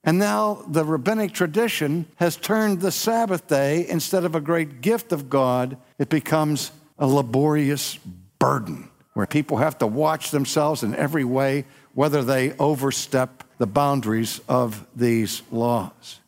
And now the rabbinic tradition has turned the Sabbath day, instead of a great gift of God, it becomes a laborious burden where people have to watch themselves in every way, whether they overstep the boundaries of these laws.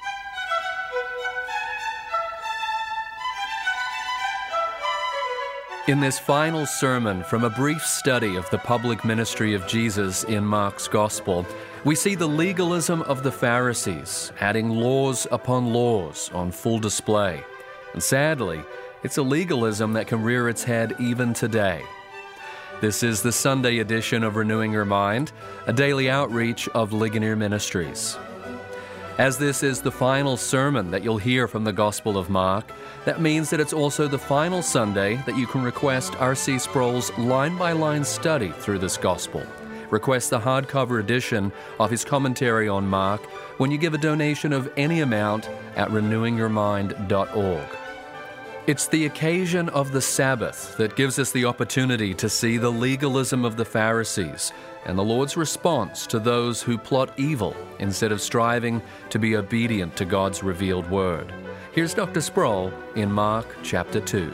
In this final sermon from a brief study of the public ministry of Jesus in Mark's Gospel, we see the legalism of the Pharisees, adding laws upon laws on full display. And sadly, it's a legalism that can rear its head even today. This is the Sunday edition of Renewing Your Mind, a daily outreach of Ligonier Ministries. As this is the final sermon that you'll hear from the Gospel of Mark, that means that it's also the final Sunday that you can request R.C. Sproul's line-by-line study through this Gospel. Request the hardcover edition of his commentary on Mark when you give a donation of any amount at renewingyourmind.org. It's the occasion of the Sabbath that gives us the opportunity to see the legalism of the Pharisees and the Lord's response to those who plot evil instead of striving to be obedient to God's revealed word. Here's Dr. Sproul in Mark chapter 2.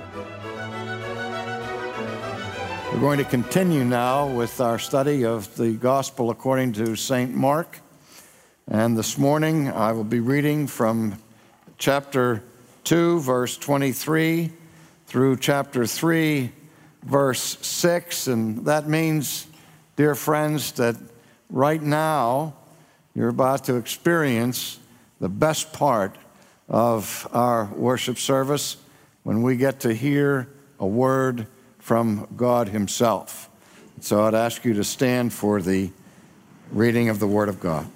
We're going to continue now with our study of the Gospel according to St. Mark. And this morning I will be reading from chapter 2, verse 23 through chapter 3, verse 6. And that means, dear friends, that right now you're about to experience the best part of our worship service when we get to hear a word from God Himself. So I'd ask you to stand for the reading of the Word of God.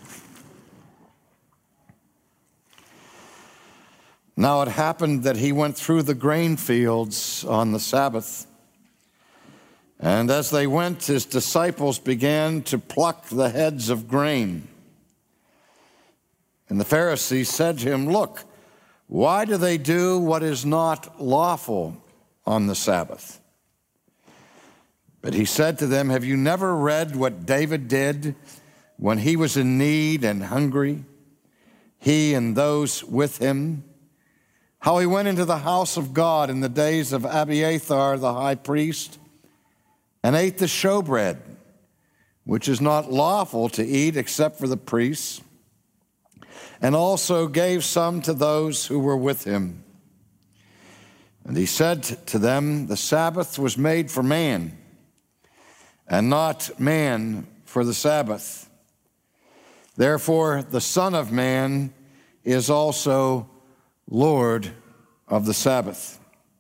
Now it happened that he went through the grain fields on the Sabbath. And as they went, his disciples began to pluck the heads of grain. And the Pharisees said to him, "Look, why do they do what is not lawful on the Sabbath?" But he said to them, "Have you never read what David did when he was in need and hungry, he and those with him? How he went into the house of God in the days of Abiathar the high priest and ate the showbread, which is not lawful to eat except for the priests, and also gave some to those who were with him. And he said to them, the Sabbath was made for man, and not man for the Sabbath. Therefore, the Son of Man is also Lord of the Sabbath."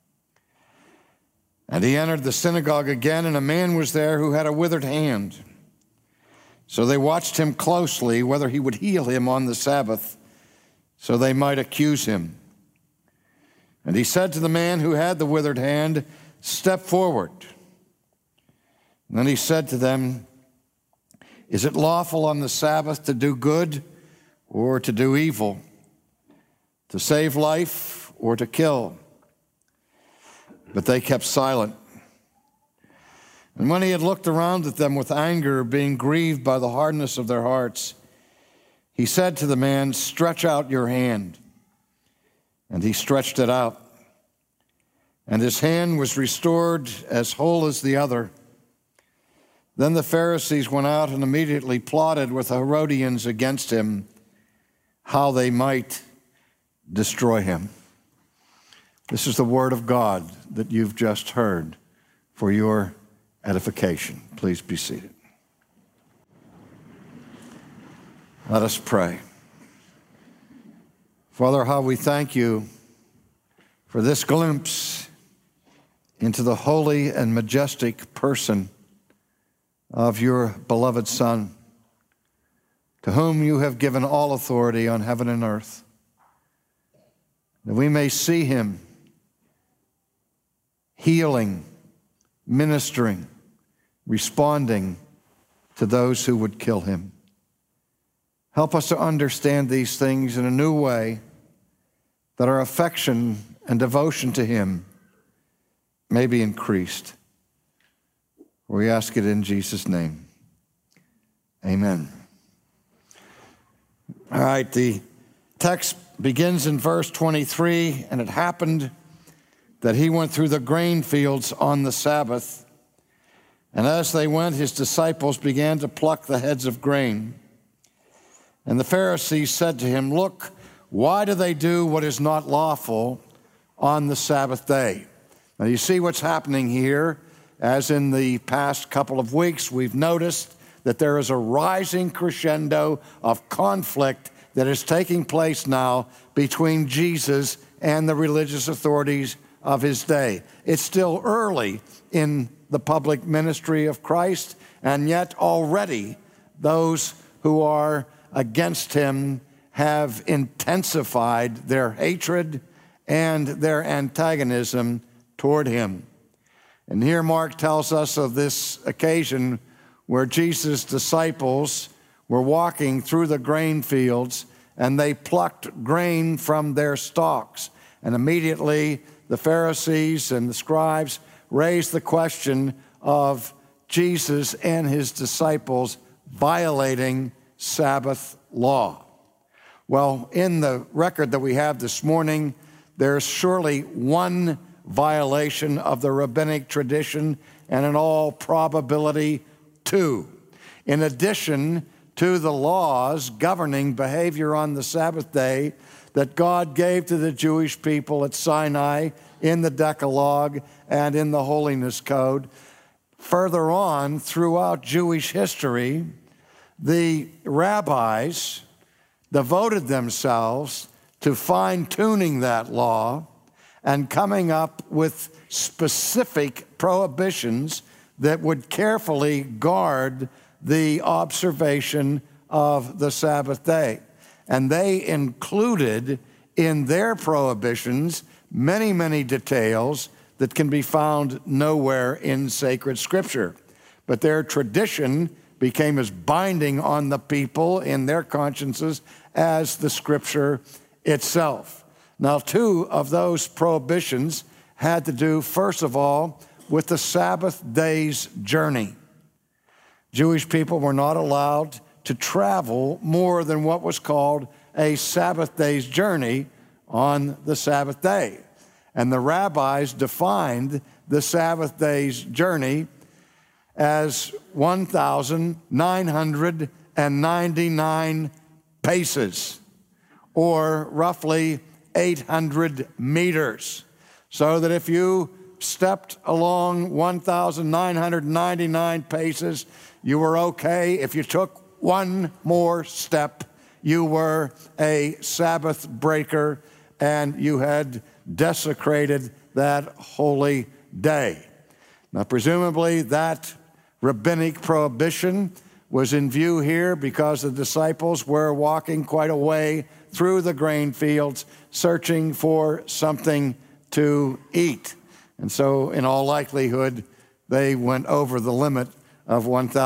And he entered the synagogue again, and a man was there who had a withered hand. So they watched him closely, whether he would heal him on the Sabbath, so they might accuse him. And he said to the man who had the withered hand, "Step forward." And then he said to them, "Is it lawful on the Sabbath to do good or to do evil, to save life or to kill?" But they kept silent. And when he had looked around at them with anger, being grieved by the hardness of their hearts, he said to the man, "Stretch out your hand." And he stretched it out. And his hand was restored as whole as the other. Then the Pharisees went out and immediately plotted with the Herodians against him, how they might destroy him. This is the word of God that you've just heard for your edification. Please be seated. Let us pray. Father, how we thank you for this glimpse into the holy and majestic person of your beloved Son, to whom you have given all authority on heaven and earth, that we may see him healing, ministering, responding to those who would kill him. Help us to understand these things in a new way, that our affection and devotion to him may be increased. We ask it in Jesus' name. Amen. All right, the text begins in verse 23, and it happened that he went through the grain fields on the Sabbath. And as they went, his disciples began to pluck the heads of grain. And the Pharisees said to him, "Look, why do they do what is not lawful on the Sabbath day?" Now you see what's happening here. As in the past couple of weeks, we've noticed that there is a rising crescendo of conflict that is taking place now between Jesus and the religious authorities of his day. It's still early in the public ministry of Christ, and yet already those who are against him have intensified their hatred and their antagonism toward him. And here Mark tells us of this occasion where Jesus' disciples were walking through the grain fields, and they plucked grain from their stalks. And immediately the Pharisees and the scribes raised the question of Jesus and his disciples violating Sabbath law. Well, in the record that we have this morning, there's surely one violation of the rabbinic tradition, and in all probability, two. In addition to the laws governing behavior on the Sabbath day that God gave to the Jewish people at Sinai in the Decalogue and in the Holiness Code, further on throughout Jewish history, the rabbis devoted themselves to fine-tuning that law and coming up with specific prohibitions that would carefully guard the observation of the Sabbath day. And they included in their prohibitions many, many details that can be found nowhere in sacred scripture. But their tradition became as binding on the people in their consciences as the scripture itself. Now, two of those prohibitions had to do, first of all, with the Sabbath day's journey. Jewish people were not allowed to travel more than what was called a Sabbath day's journey on the Sabbath day. And the rabbis defined the Sabbath day's journey as 1,999 paces, or roughly 800 meters. So that if you stepped along 1,999 paces, you were okay. If you took one more step, you were a Sabbath breaker, and you had desecrated that holy day. Now, presumably that rabbinic prohibition was in view here because the disciples were walking quite a way through the grain fields searching for something to eat. And so, in all likelihood, they went over the limit of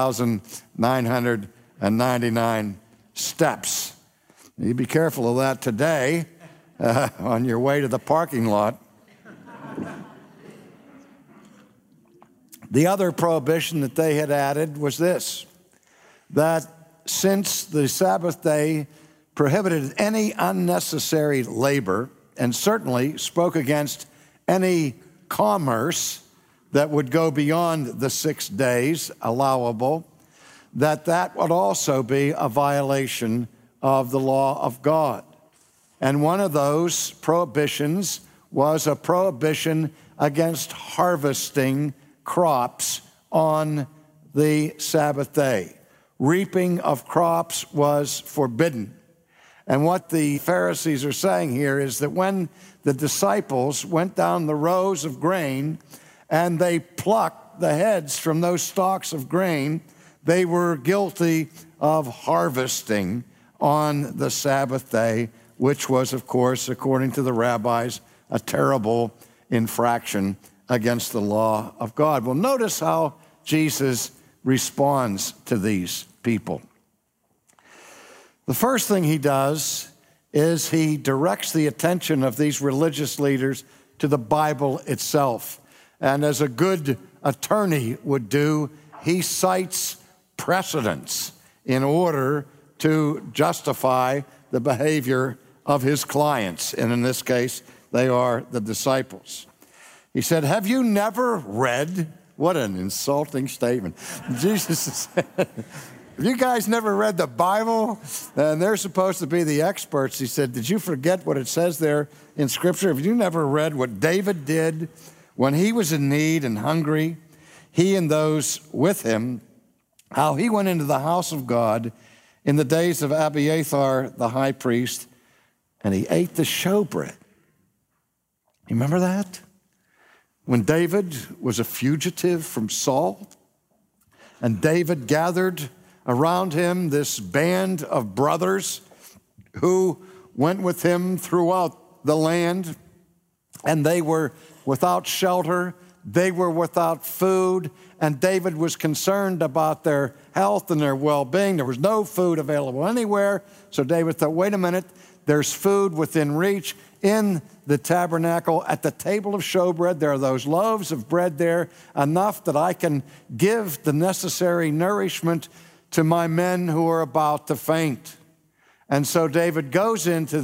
1,999 steps. You be careful of that today on your way to the parking lot. The other prohibition that they had added was this, that since the Sabbath day prohibited any unnecessary labor and certainly spoke against any commerce that would go beyond the 6 days allowable, that would also be a violation of the law of God. And one of those prohibitions was a prohibition against harvesting crops on the Sabbath day. Reaping of crops was forbidden. And what the Pharisees are saying here is that when the disciples went down the rows of grain and they plucked the heads from those stalks of grain, they were guilty of harvesting on the Sabbath day, which was, of course, according to the rabbis, a terrible infraction against the law of God. Well, notice how Jesus responds to these people. The first thing he does is he directs the attention of these religious leaders to the Bible itself. And as a good attorney would do, he cites precedents in order to justify the behavior of his clients, and in this case, they are the disciples. He said, have you never read? What an insulting statement. Jesus said, have you guys never read the Bible? And they're supposed to be the experts. He said, did you forget what it says there in Scripture? Have you never read what David did when he was in need and hungry, he and those with him, how he went into the house of God in the days of Abiathar the high priest, and he ate the showbread. You remember that? When David was a fugitive from Saul, and David gathered around him this band of brothers who went with him throughout the land, and they were without shelter, they were without food, and David was concerned about their health and their well-being. There was no food available anywhere, so David thought, wait a minute, there's food within reach in the tabernacle. At the table of showbread, there are those loaves of bread there, enough that I can give the necessary nourishment to my men who are about to faint. And so David goes into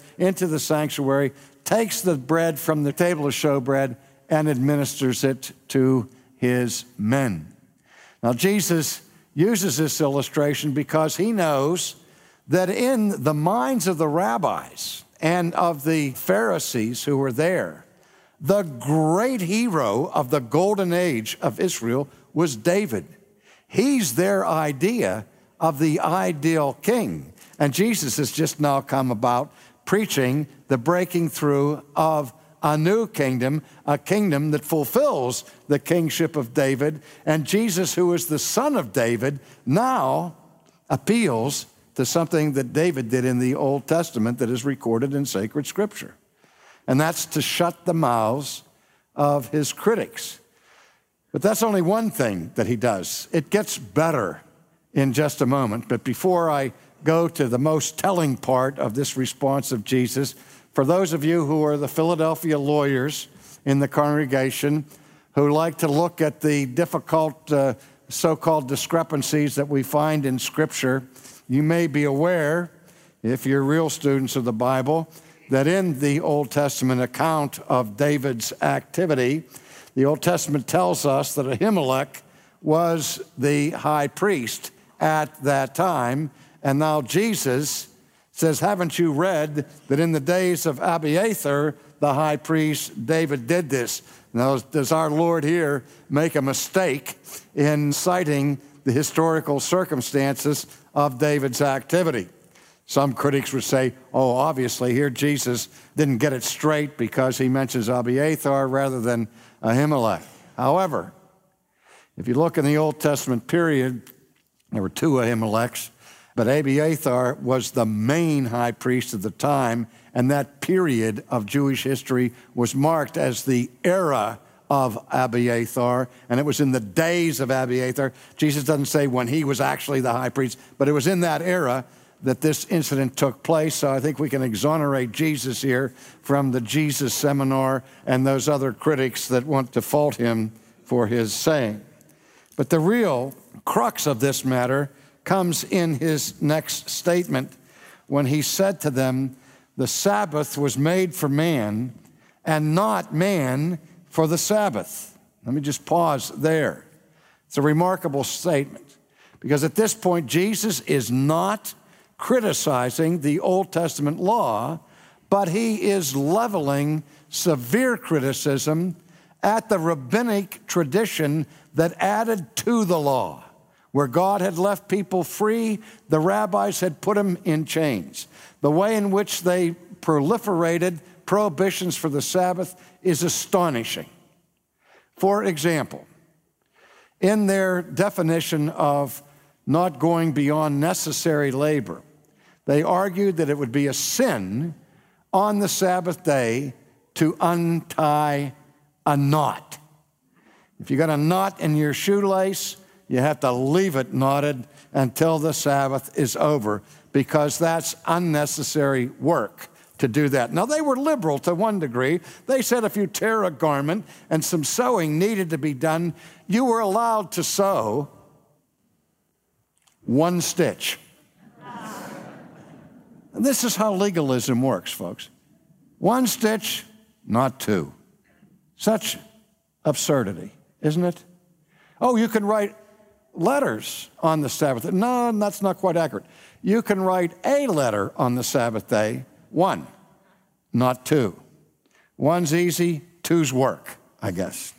the sanctuary, takes the bread from the table of showbread, and administers it to his men. Now, Jesus uses this illustration because he knows that in the minds of the rabbis and of the Pharisees who were there, the great hero of the golden age of Israel was David. He's their idea of the ideal king. And Jesus has just now come about preaching the breaking through of a new kingdom, a kingdom that fulfills the kingship of David. And Jesus, who is the son of David, now appeals to something that David did in the Old Testament that is recorded in sacred scripture. And that's to shut the mouths of his critics. But that's only one thing that he does. It gets better in just a moment. But before I go to the most telling part of this response of Jesus, for those of you who are the Philadelphia lawyers in the congregation who like to look at the difficult so-called discrepancies that we find in Scripture, you may be aware, if you're real students of the Bible, that in the Old Testament account of David's activity, the Old Testament tells us that Ahimelech was the high priest at that time. And now Jesus says, haven't you read that in the days of Abiathar, the high priest, David did this? Now, does our Lord here make a mistake in citing the historical circumstances of David's activity? Some critics would say, oh, obviously here Jesus didn't get it straight because he mentions Abiathar rather than Ahimelech. However, if you look in the Old Testament period, there were two Ahimelechs, but Abiathar was the main high priest of the time, and that period of Jewish history was marked as the era of Abiathar, and it was in the days of Abiathar. Jesus doesn't say when he was actually the high priest, but it was in that era that this incident took place. So I think we can exonerate Jesus here from the Jesus seminar and those other critics that want to fault him for his saying. But the real crux of this matter comes in his next statement when he said to them, the Sabbath was made for man and not man for the Sabbath. Let me just pause there. It's a remarkable statement because at this point, Jesus is not criticizing the Old Testament law, but he is leveling severe criticism at the rabbinic tradition that added to the law. Where God had left people free, the rabbis had put them in chains. The way in which they proliferated prohibitions for the Sabbath is astonishing. For example, in their definition of not going beyond necessary labor, they argued that it would be a sin on the Sabbath day to untie a knot. If you got a knot in your shoelace, you have to leave it knotted until the Sabbath is over because that's unnecessary work to do that. Now, they were liberal to one degree. They said if you tear a garment and some sewing needed to be done, you were allowed to sew one stitch. This is how legalism works, folks. One stitch, not two. Such absurdity, isn't it? Oh, you can write letters on the Sabbath. No, that's not quite accurate. You can write a letter on the Sabbath day, one, not two. One's easy, two's work, I guess.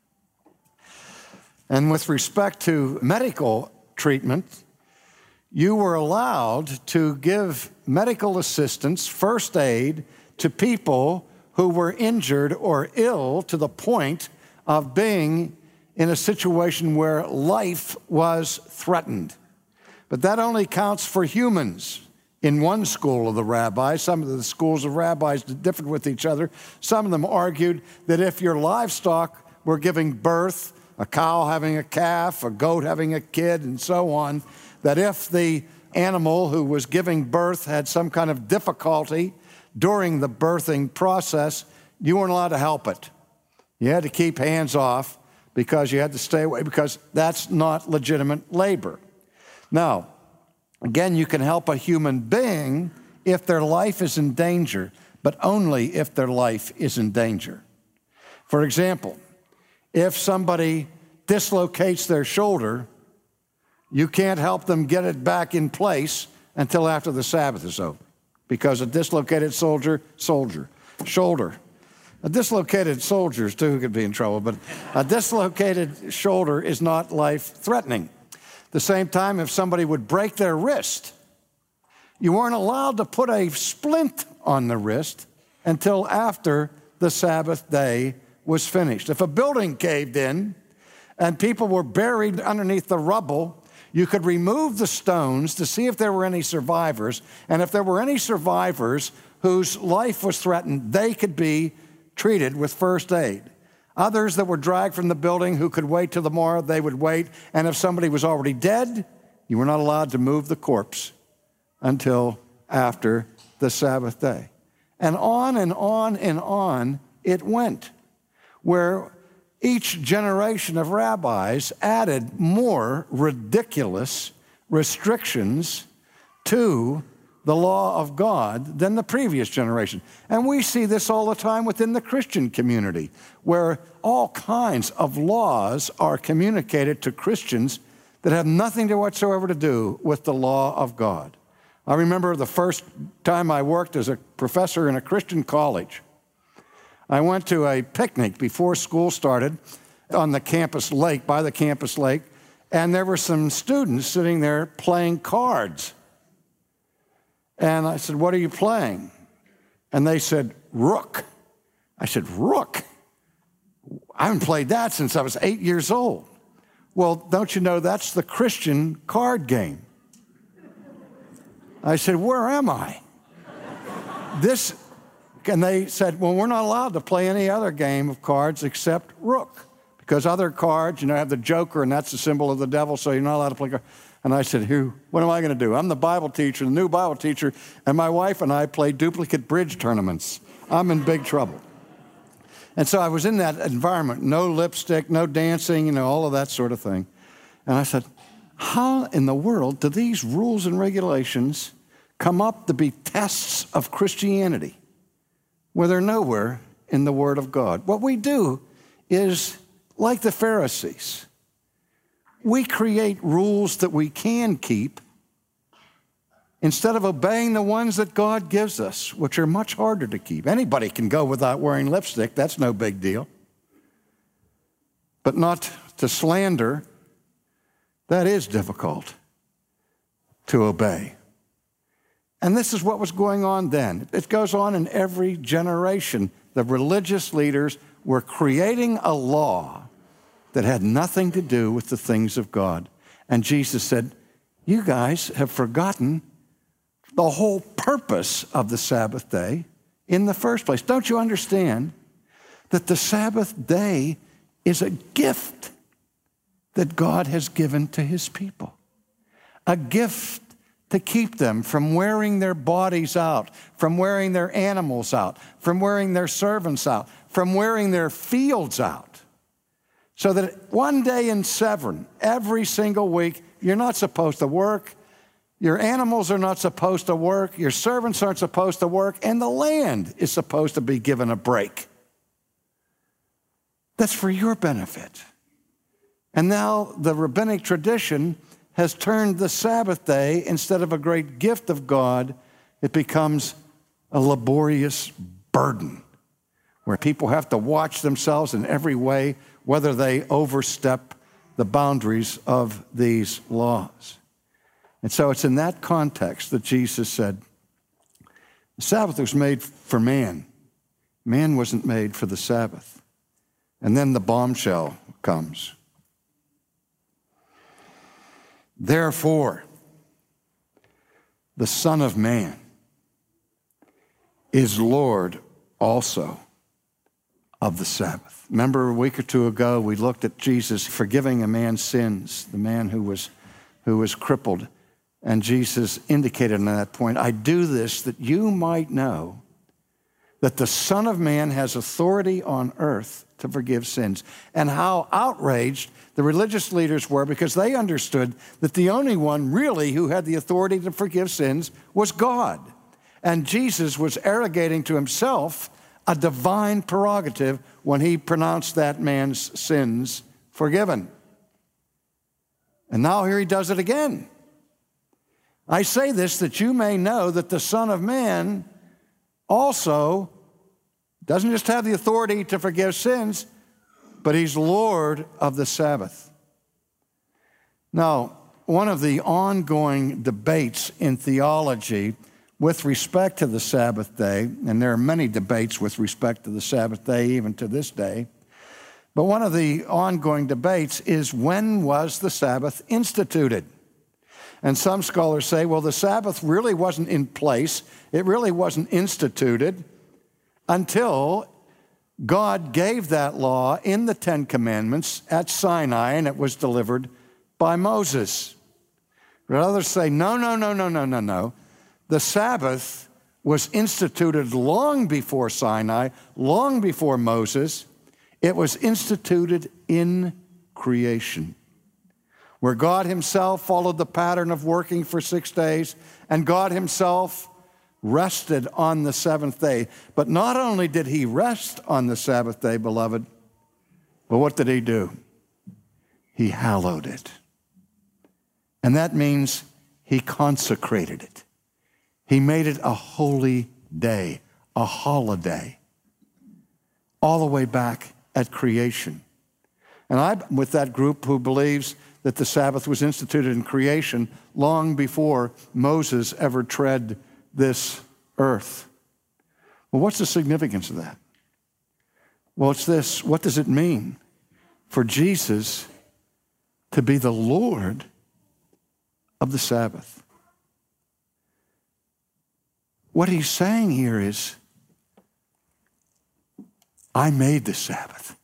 And with respect to medical treatment, you were allowed to give medical assistance, first aid, to people who were injured or ill to the point of being in a situation where life was threatened. But that only counts for humans. In one school of the rabbis, some of the schools of rabbis differed with each other. Some of them argued that if your livestock were giving birth, a cow having a calf, a goat having a kid, and so on, that if the animal who was giving birth had some kind of difficulty during the birthing process, you weren't allowed to help it. You had to keep hands off because you had to stay away because that's not legitimate labor. Now, again, you can help a human being if their life is in danger, but only if their life is in danger. For example, if somebody dislocates their shoulder, you can't help them get it back in place until after the Sabbath is over, because a dislocated shoulder. A dislocated soldiers, too, could be in trouble, but a dislocated shoulder is not life-threatening. At the same time, if somebody would break their wrist, you weren't allowed to put a splint on the wrist until after the Sabbath day was finished. If a building caved in and people were buried underneath the rubble, you could remove the stones to see if there were any survivors, and if there were any survivors whose life was threatened, they could be treated with first aid. Others that were dragged from the building who could wait till the morrow, they would wait. And if somebody was already dead, you were not allowed to move the corpse until after the Sabbath day. And on and on and on it went, where each generation of rabbis added more ridiculous restrictions to the law of God than the previous generation. And we see this all the time within the Christian community, where all kinds of laws are communicated to Christians that have nothing whatsoever to do with the law of God. I remember the first time I worked as a professor in a Christian college. I went to a picnic before school started on the campus lake, by the campus lake, and there were some students sitting there playing cards. And I said, "What are you playing?" And they said, "Rook." I said, "Rook? I haven't played that since I was 8 years old." "Well, don't you know that's the Christian card game?" I said, "Where am I?" And they said, "Well, we're not allowed to play any other game of cards except Rook, because other cards, have the Joker, and that's the symbol of the devil, so you're not allowed to play cards." And I said, what am I going to do? I'm the Bible teacher, the new Bible teacher, and my wife and I play duplicate bridge tournaments. I'm in big trouble. And so I was in that environment, no lipstick, no dancing, all of that sort of thing. And I said, how in the world do these rules and regulations come up to be tests of Christianity where they're nowhere in the Word of God? What we do is, like the Pharisees, we create rules that we can keep instead of obeying the ones that God gives us, which are much harder to keep. Anybody can go without wearing lipstick. That's no big deal. But not to slander, that is difficult to obey. And this is what was going on then. It goes on in every generation. The religious leaders were creating a law that had nothing to do with the things of God. And Jesus said, you guys have forgotten the whole purpose of the Sabbath day in the first place. Don't you understand that the Sabbath day is a gift that God has given to his people? A gift to keep them from wearing their bodies out, from wearing their animals out, from wearing their servants out, from wearing their fields out. So that one day in 7, every single week, you're not supposed to work, Your animals are not supposed to work, your servants aren't supposed to work, and the land is supposed to be given a break. That's for your benefit. And now the rabbinic tradition has turned the Sabbath day, instead of a great gift of God, it becomes a laborious burden where people have to watch themselves in every way, whether they overstep the boundaries of these laws. And so it's in that context that Jesus said, the Sabbath was made for man. Man wasn't made for the Sabbath. And then the bombshell comes. Therefore, the Son of Man is Lord also of the Sabbath. Remember a week or two ago, we looked at Jesus forgiving a man's sins, the man who was crippled. And Jesus indicated on that point, I do this that you might know that the Son of Man has authority on earth to forgive sins. And how outraged the religious leaders were, because they understood that the only one really who had the authority to forgive sins was God. And Jesus was arrogating to himself a divine prerogative when he pronounced that man's sins forgiven. And now here he does it again. I say this that you may know that the Son of Man also doesn't just have the authority to forgive sins, but he's Lord of the Sabbath. Now, one of the ongoing debates in theology with respect to the Sabbath day, and there are many debates with respect to the Sabbath day even to this day, but one of the ongoing debates is, when was the Sabbath instituted? And some scholars say, well, the Sabbath really wasn't in place. It really wasn't instituted until God gave that law in the Ten Commandments at Sinai, and it was delivered by Moses. But others say, no. The Sabbath was instituted long before Sinai, long before Moses. It was instituted in creation, where God himself followed the pattern of working for 6 days, and God himself rested on the seventh day. But not only did he rest on the Sabbath day, beloved, but what did he do? He hallowed it. And that means he consecrated it. He made it a holy day, a holiday, all the way back at creation. And I'm with that group who believes that the Sabbath was instituted in creation long before Moses ever tread this earth. Well, what's the significance of that? Well, it's this. What does it mean for Jesus to be the Lord of the Sabbath? What he's saying here is, I made the Sabbath.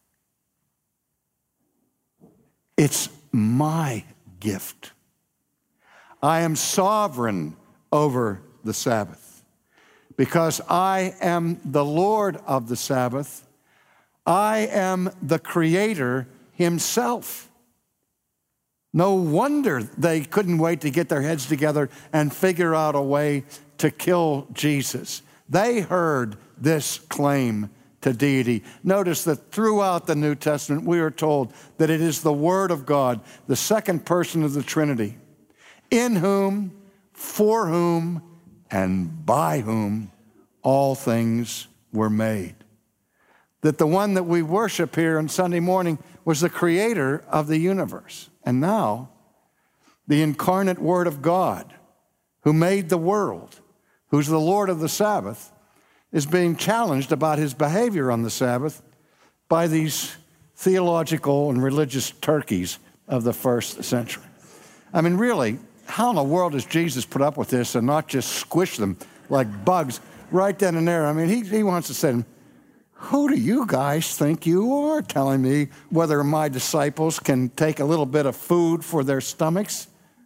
It's my gift. I am sovereign over the Sabbath. Because I am the Lord of the Sabbath, I am the Creator himself. No wonder they couldn't wait to get their heads together and figure out a way to kill Jesus. They heard this claim to deity. Notice that throughout the New Testament, we are told that it is the Word of God, the second person of the Trinity, in whom, for whom, and by whom all things were made. That the one that we worship here on Sunday morning was the creator of the universe. And now, the incarnate Word of God, who made the world, who's the Lord of the Sabbath, is being challenged about his behavior on the Sabbath by these theological and religious turkeys of the first century. I mean, really, how in the world does Jesus put up with this and not just squish them like bugs right then and there? I mean, he wants to say to them, who do you guys think you are telling me whether my disciples can take a little bit of food for their stomachs?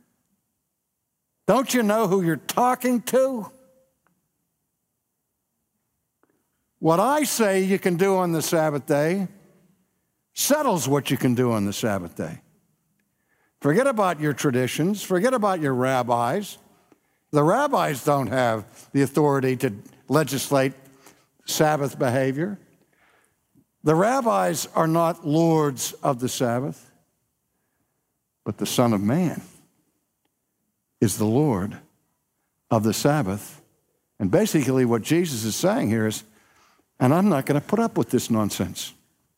Don't you know who you're talking to? What I say you can do on the Sabbath day settles what you can do on the Sabbath day. Forget about your traditions. Forget about your rabbis. The rabbis don't have the authority to legislate Sabbath behavior. The rabbis are not lords of the Sabbath, but the Son of Man is the Lord of the Sabbath. And basically what Jesus is saying here is, and I'm not going to put up with this nonsense.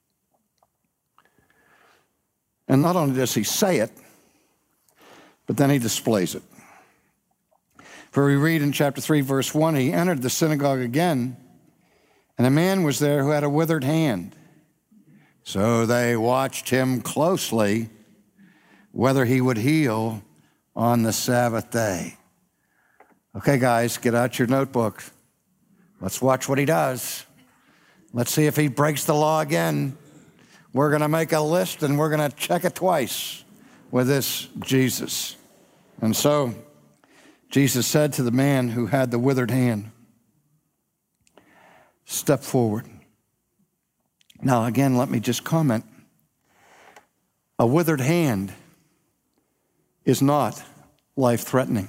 And not only does he say it, but then he displays it. For we read in chapter 3, verse 1, he entered the synagogue again, and a man was there who had a withered hand. So they watched him closely, whether he would heal on the Sabbath day. Okay, guys, get out your notebook. Let's watch what he does. Let's see if he breaks the law again. We're going to make a list, and we're going to check it twice with this Jesus. And so Jesus said to the man who had the withered hand, "Step forward." Now, again, let me just comment. A withered hand is not life-threatening.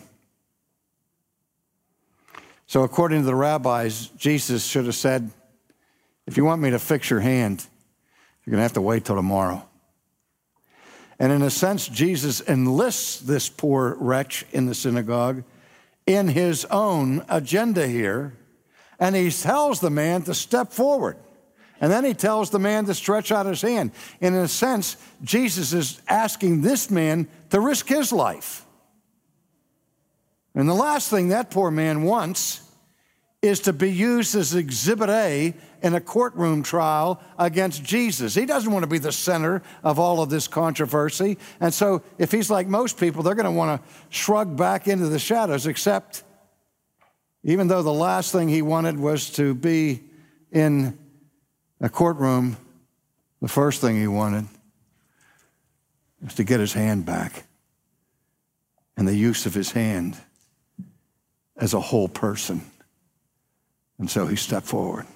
So according to the rabbis, Jesus should have said, if you want me to fix your hand, you're going to have to wait till tomorrow. And in a sense, Jesus enlists this poor wretch in the synagogue in his own agenda here, and he tells the man to step forward. And then he tells the man to stretch out his hand. In a sense, Jesus is asking this man to risk his life. And the last thing that poor man wants is to be used as Exhibit A in a courtroom trial against Jesus. He doesn't want to be the center of all of this controversy. And so if he's like most people, they're going to want to shrug back into the shadows, except even though the last thing he wanted was to be in a courtroom, the first thing he wanted was to get his hand back and the use of his hand as a whole person. And so he stepped forward.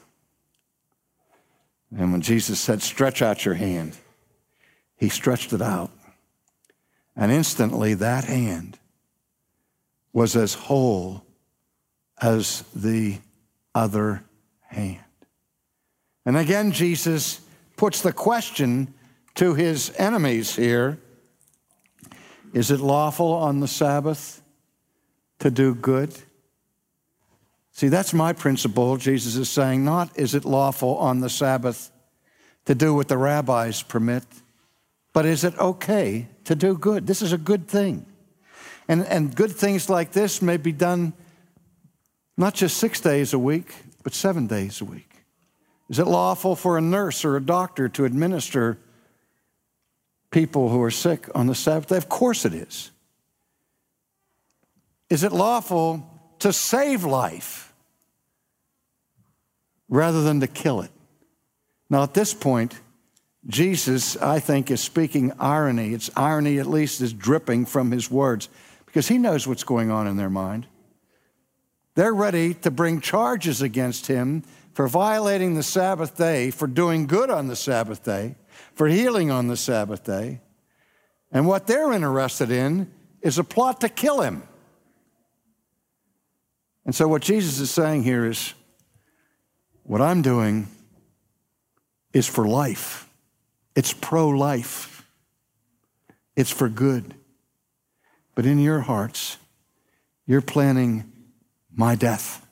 And when Jesus said, "Stretch out your hand," he stretched it out. And instantly that hand was as whole as the other hand. And again, Jesus puts the question to his enemies here: is it lawful on the Sabbath to do good? See, that's my principle. Jesus is saying, not is it lawful on the Sabbath to do what the rabbis permit, but is it okay to do good? This is a good thing. And good things like this may be done not just 6 days a week, but 7 days a week. Is it lawful for a nurse or a doctor to administer people who are sick on the Sabbath day? Of course it is. Is it lawful to save life rather than to kill it? Now, at this point, Jesus, I think, is speaking irony. It's irony, at least, is dripping from his words, because he knows what's going on in their mind. They're ready to bring charges against him for violating the Sabbath day, for doing good on the Sabbath day, for healing on the Sabbath day. And what they're interested in is a plot to kill him. And so what Jesus is saying here is, what I'm doing is for life. It's pro-life. It's for good. But in your hearts, you're planning my death,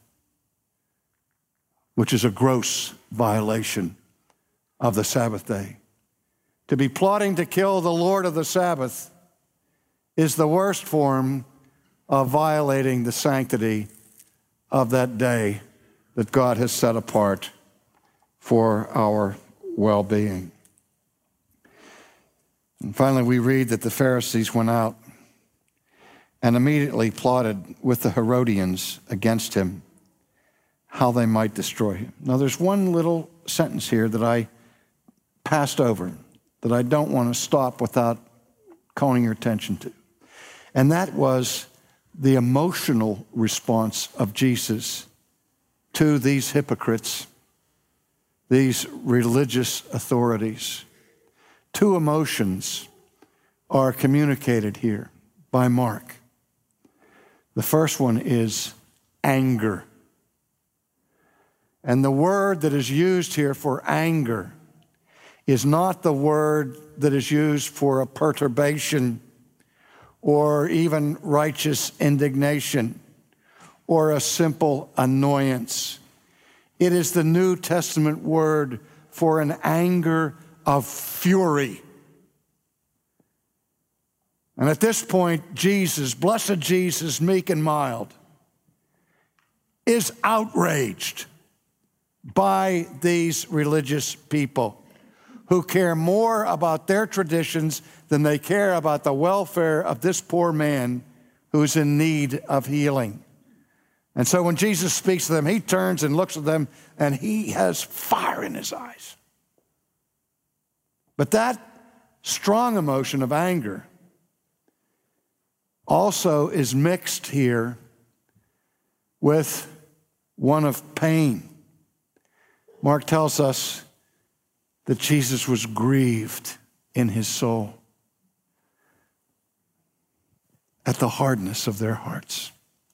which is a gross violation of the Sabbath day. To be plotting to kill the Lord of the Sabbath is the worst form of violating the sanctity of that day that God has set apart for our well-being. And finally, we read that the Pharisees went out and immediately plotted with the Herodians against him, how they might destroy him. Now, there's one little sentence here that I passed over that I don't want to stop without calling your attention to. And that was the emotional response of Jesus to these hypocrites, these religious authorities. Two emotions are communicated here by Mark. The first one is anger. And the word that is used here for anger is not the word that is used for a perturbation or even righteous indignation or a simple annoyance. It is the New Testament word for an anger of fury. And at this point, Jesus, blessed Jesus, meek and mild, is outraged by these religious people who care more about their traditions than they care about the welfare of this poor man who's in need of healing. And so when Jesus speaks to them, he turns and looks at them, and he has fire in his eyes. But that strong emotion of anger also is mixed here with one of pain. Mark tells us that Jesus was grieved in his soul at the hardness of their hearts.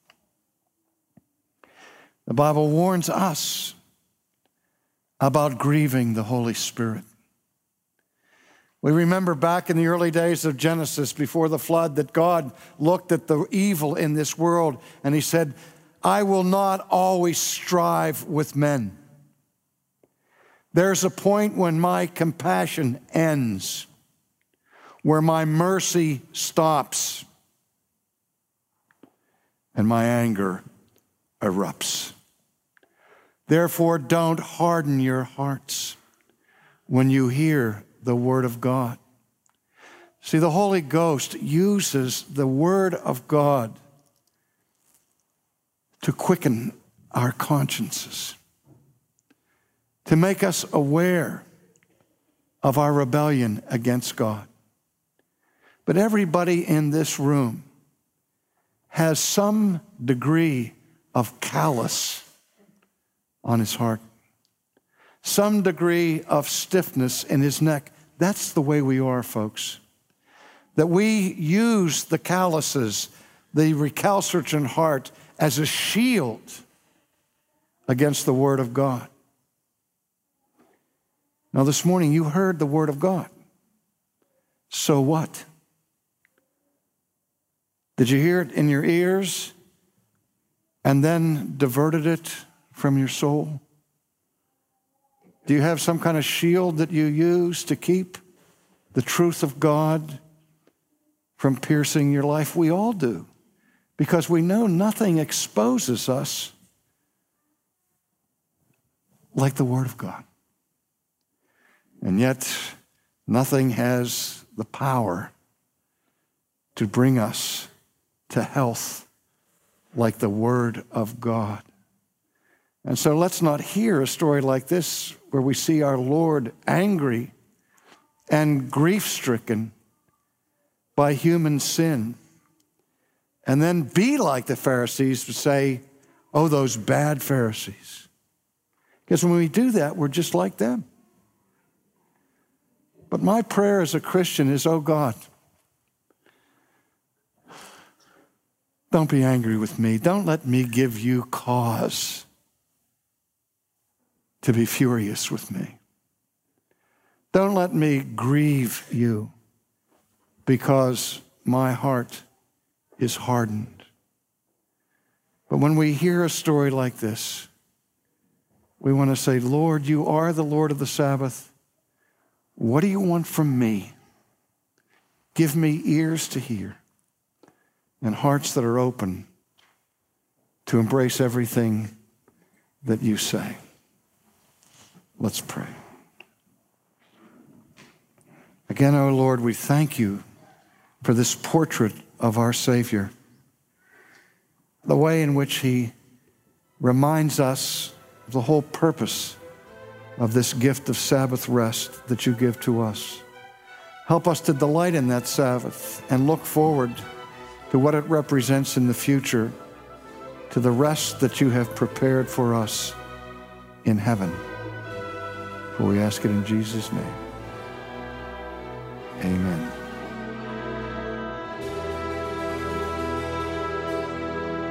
The Bible warns us about grieving the Holy Spirit. We remember back in the early days of Genesis, before the flood, that God looked at the evil in this world and he said, I will not always strive with men. There's a point when my compassion ends, where my mercy stops, and my anger erupts. Therefore, don't harden your hearts when you hear the word of God. See, the Holy Ghost uses the word of God to quicken our consciences, to make us aware of our rebellion against God. But everybody in this room has some degree of callous on his heart, some degree of stiffness in his neck. That's the way we are, folks. That we use the calluses, the recalcitrant heart, as a shield against the word of God. Now, this morning, you heard the word of God. So what? Did you hear it in your ears and then diverted it from your soul? Do you have some kind of shield that you use to keep the truth of God from piercing your life? We all do, because we know nothing exposes us like the word of God. And yet, nothing has the power to bring us to health like the word of God. And so let's not hear a story like this where we see our Lord angry and grief-stricken by human sin, and then be like the Pharisees to say, oh, those bad Pharisees. Because when we do that, we're just like them. But my prayer as a Christian is, oh God, don't be angry with me. Don't let me give you cause to be furious with me. Don't let me grieve you because my heart is hardened. But when we hear a story like this, we want to say, Lord, you are the Lord of the Sabbath. What do you want from me? Give me ears to hear and hearts that are open to embrace everything that you say. Let's pray. Again, O Lord, we thank you for this portrait of our Savior, the way in which he reminds us of the whole purpose of this gift of Sabbath rest that you give to us. Help us to delight in that Sabbath and look forward to what it represents in the future, to the rest that you have prepared for us in heaven. For we ask it in Jesus' name. Amen.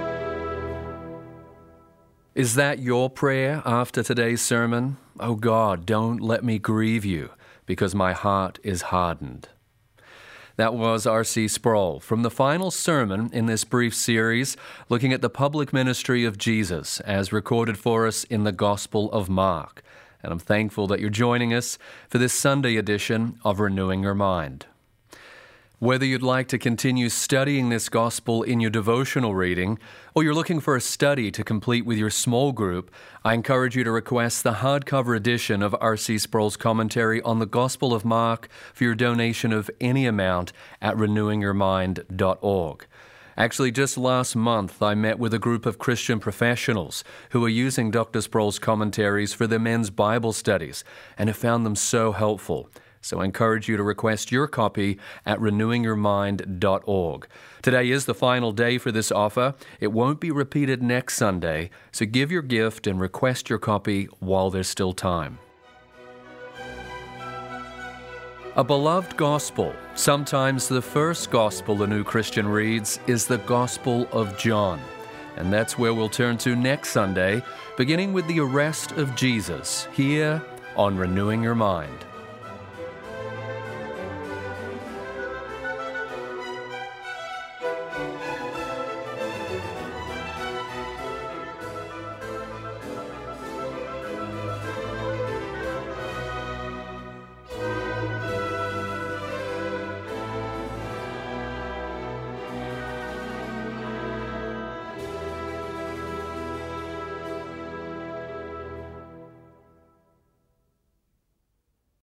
Is that your prayer after today's sermon? Oh God, don't let me grieve you, because my heart is hardened. That was R.C. Sproul from the final sermon in this brief series, looking at the public ministry of Jesus as recorded for us in the Gospel of Mark. And I'm thankful that you're joining us for this Sunday edition of Renewing Your Mind. Whether you'd like to continue studying this gospel in your devotional reading, or you're looking for a study to complete with your small group, I encourage you to request the hardcover edition of R.C. Sproul's commentary on the Gospel of Mark for your donation of any amount at renewingyourmind.org. Actually, just last month, I met with a group of Christian professionals who are using Dr. Sproul's commentaries for their men's Bible studies and have found them so helpful. So I encourage you to request your copy at renewingyourmind.org. Today is the final day for this offer. It won't be repeated next Sunday, so give your gift and request your copy while there's still time. A beloved gospel, sometimes the first gospel a new Christian reads, is the Gospel of John. And that's where we'll turn to next Sunday, beginning with the arrest of Jesus, here on Renewing Your Mind.